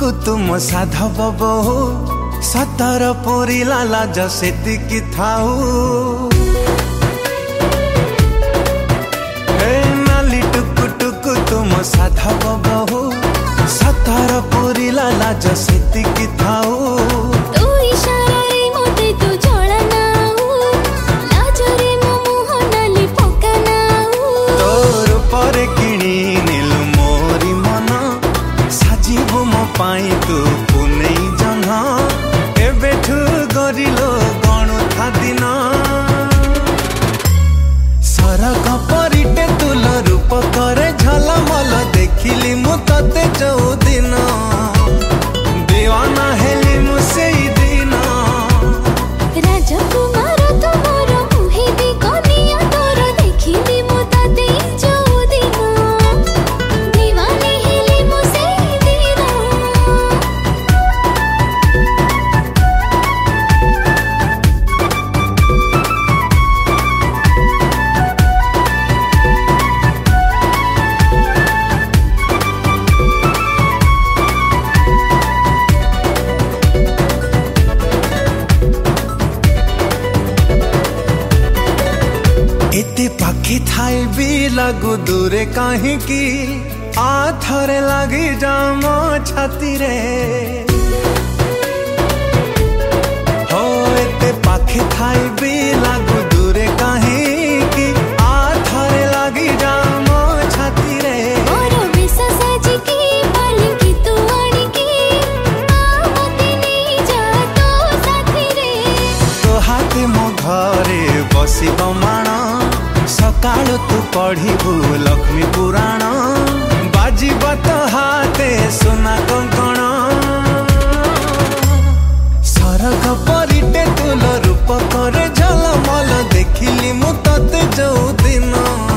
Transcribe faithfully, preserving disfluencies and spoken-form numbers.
टुकु तुम साधव बहु सतर पुरी लाला जसेतिकी थाऊ नाली टुकु टुकु तुम साधव बहु सतर पुरी लाला जसेतिकी थाऊ पाई तू पुनै जन एबेठु गरिलो गणु था दिन सरक परिटे तुल रूप करे झलमल देखिली मु तते जो दिन दीवाना हेली मु सेई दिन राजकुमार तोर मुहे दी कनिया तोर देखिली मु तते जो दिन दीवानी हेली मु सेई दिन एते पाखे थाई भी लगु दूरे कहीं की आ थरे लगी जाम छाती रे हो एते पाखे थाई भी लगु दूरे कहीं की आ थरे लगी जाम छाती रे और विसा सजी की बाली की तू आनी की आमती नहीं जा तो साथी रे तो हाथे मो घरे बसी बमाणा सकाळु तू पढ़िबू लक्ष्मी पुराण बाजिब तो हाथे सोना कंकण सरग परिटे तुल रूप करे झलमल देखिली मु तते जो दिन।